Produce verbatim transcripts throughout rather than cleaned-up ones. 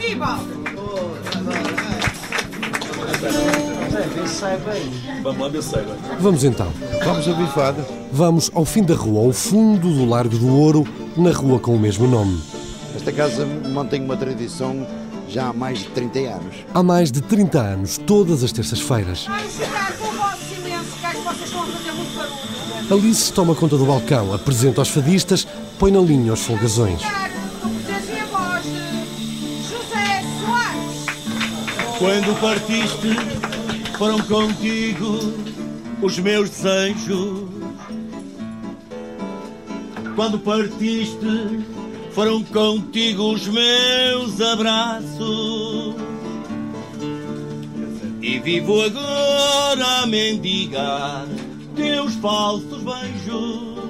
possível! Vamos lá ver se sai bem. Vamos então. Vamos a bifada. Vamos ao fim da rua, ao fundo do Largo do Ouro, na rua com o mesmo nome. Esta casa mantém uma tradição já há mais de trinta anos. Há mais de trinta anos, todas as terças-feiras. Ai, chegar com o vosso silêncio, que é que vocês estão a fazer muito barulho. Alice toma conta do balcão, apresenta aos fadistas, põe na linha os folgazões. Com presença e a voz de José Soares. Quando partiste, foram contigo os meus desejos. Quando partiste, foram contigo os meus abraços. E vivo agora a mendigar teus falsos beijos,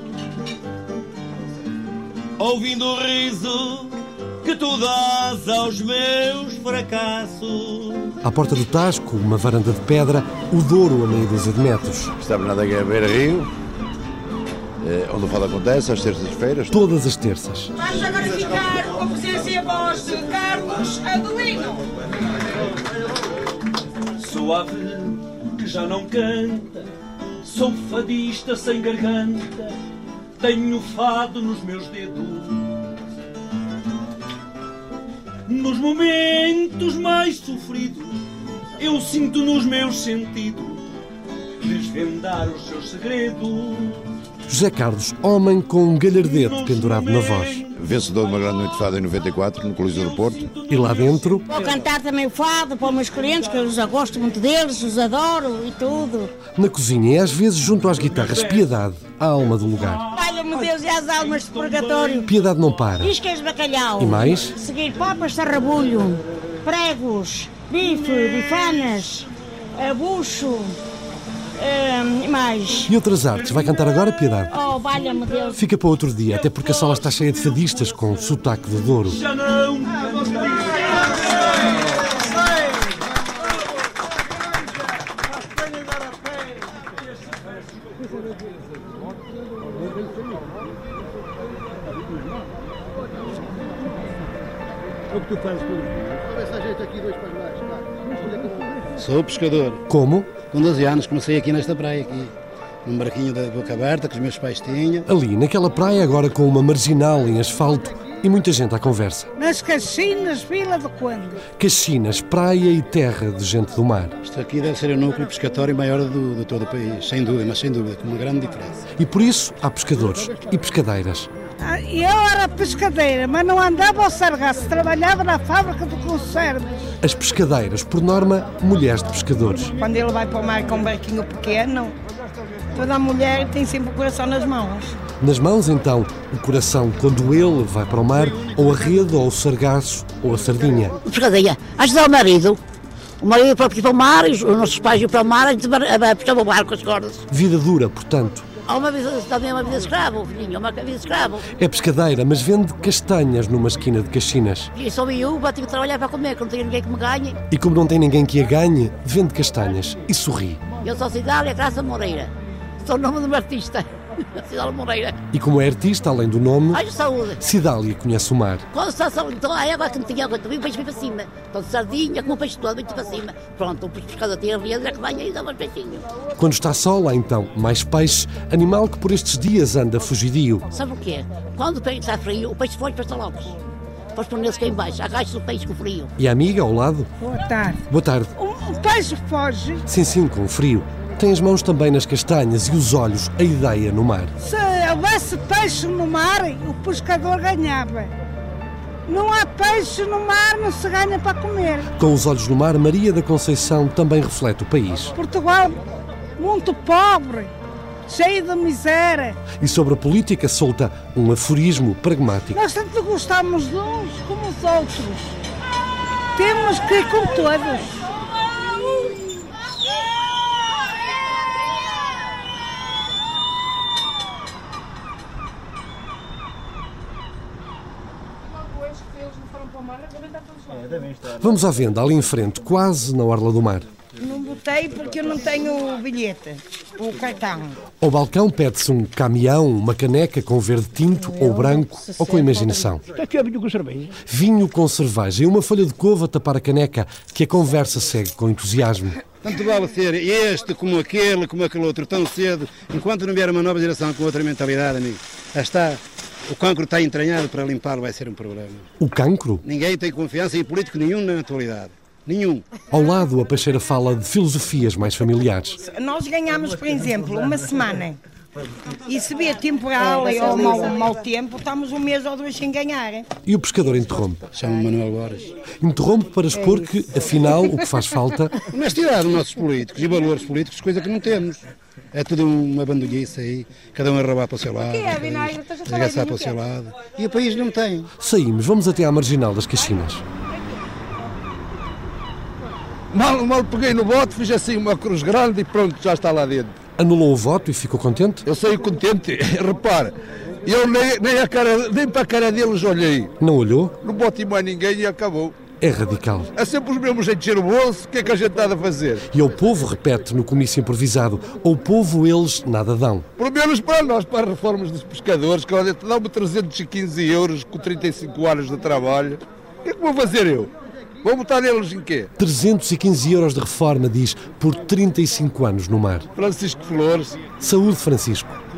ouvindo o riso que tu dás aos meus fracassos. À porta do Tasco, uma varanda de pedra, o Douro a meia dúzia de metros. Estamos na Adega Beira Rio, onde o fado acontece, às terças-feiras. Todas as terças. Vamos agora ficar com a presença e a voz de Carlos Adelino. Sou ave que já não canta, sou fadista sem garganta, tenho fado nos meus dedos. Nos momentos mais sofridos, eu sinto nos meus sentidos desvendar os seus segredos. José Carlos, homem com um galhardete pendurado na voz. Vencedor de uma grande noite de fado em noventa e quatro, no Coliseu do Porto. E lá dentro... Vou cantar também o fado para os meus clientes, que eu os gosto muito deles, os adoro e tudo. Na cozinha e às vezes junto às guitarras, Piedade, a alma do lugar. Valha-me Deus e as almas de purgatório. Piedade não para. Iscas de bacalhau. E mais? Seguir papas de sarrabulho, pregos, bife, bifanas, bucho, e mais. E outras artes. Vai cantar agora, Piedade? Oh, valha-me Deus. Fica para outro dia, até porque a sala está cheia de fadistas com sotaque de Douro. Já não. O que tu fazes com isso? Sou pescador. Como? Com doze anos comecei aqui nesta praia, aqui, num barquinho da boca aberta que os meus pais tinham. Ali, naquela praia, agora com uma marginal em asfalto e muita gente à conversa. Nas Caxinas, Vila de Quando? Caxinas, praia e terra de gente do mar. Isto aqui deve ser o núcleo pescatório maior do, de todo o país, sem dúvida, mas sem dúvida, com uma grande diferença. E por isso há pescadores e pescadeiras. Ah, eu era pescadeira, mas não andava ao sargaço, trabalhava na fábrica de conservas. As pescadeiras, por norma, mulheres de pescadores. Quando ele vai para o mar com um barquinho pequeno, toda a mulher tem sempre o coração nas mãos. Nas mãos, então, o coração quando ele vai para o mar, ou a rede, ou o sargaço, ou a sardinha. Pescadeira, ajudar o marido. O marido próprio ir para o mar, os nossos pais iam para o mar, a gente pescava o barco com as cordas. Vida dura, portanto. Há uma vida, também é uma vida escrava, filhinho, uma vida escrava. É pescadeira, mas vende castanhas numa esquina de Caxinas. E sou viúva, tive que trabalhar para comer, que não tinha ninguém que me ganhe. E como não tem ninguém que a ganhe, vende castanhas e sorri. Eu sou Cidália Graça Moreira. Sou o nome de um artista. Cidália Moreira. E como é artista, além do nome, ai, saúde. Cidália conhece o mar. Quando está saúde, então a água que não tinha água, então o peixe vem para cima. Então sardinha, como o peixe todo, vem para cima. Pronto, o pescador tem a rede, é que vai aí, dá mais peixinho. Quando está sol, há então mais peixe, animal que por estes dias anda fugidio. Sabe o quê? Quando o peixe está frio, o peixe foge para Salopes. Depois põe-se cá em baixo, agacha o peixe com frio. E a amiga ao lado? Boa tarde. Boa tarde. O peixe foge? Sim, sim, com frio. Tem as mãos também nas castanhas e os olhos a ideia no mar. Se houvesse peixe no mar, o pescador ganhava. Não há peixe no mar, não se ganha para comer. Com os olhos no mar, Maria da Conceição também reflete o país. Portugal, muito pobre, cheio de miséria. E sobre a política solta um aforismo pragmático. Nós tanto gostamos de uns como os outros. Temos que ir com todos. Vamos à venda, ali em frente, quase na orla do mar. Não vou multei porque eu não tenho o bilhete, o cartão. Ao balcão pede-se um caminhão, uma caneca com verde tinto ou branco ou com imaginação. Aqui é vinho com cerveja. Vinho com cerveja e uma folha de couve a tapar a caneca, que a conversa segue com entusiasmo. Tanto vale ser este como aquele, como aquele outro, tão cedo, enquanto não vier uma nova geração com outra mentalidade, amigo. Já está, o cancro está entranhado, para limpá-lo vai ser um problema. O cancro? Ninguém tem confiança em político nenhum na atualidade. Nenhum. Ao lado, a Peixeira fala de filosofias mais familiares. Nós ganhamos, por exemplo, uma semana. E se vê temporal ou mau, mau tempo, estamos um mês ou dois sem ganhar. E o pescador interrompe. Chama-me Manuel Borges. Interrompe para expor que, afinal, o que faz falta... honestidade dos nossos políticos e valores políticos, coisa que não temos. É tudo uma bandolhice aí, cada um a roubar para o seu lado, desgastar para o seu lado. E o país não tem. Saímos, vamos até à marginal das Caxinas. Mal, mal peguei no bote, fiz assim uma cruz grande e pronto, já está lá dentro. Anulou o voto e ficou contente? Eu saí contente, repara, eu nem, nem, a cara, nem para a cara deles olhei. Não olhou? Não bote mais ninguém e acabou. É radical. É sempre os mesmos a encher o bolso, o que é que a gente está a fazer? E ao povo, repete no comício improvisado, ao povo eles nada dão. Pelo menos para nós, para as reformas dos pescadores, que dão-me trezentos e quinze euros com trinta e cinco anos de trabalho. O que é que vou fazer eu? Vou botar neles em quê? trezentos e quinze euros de reforma, diz, por trinta e cinco anos no mar. Francisco Flores. Saúde, Francisco.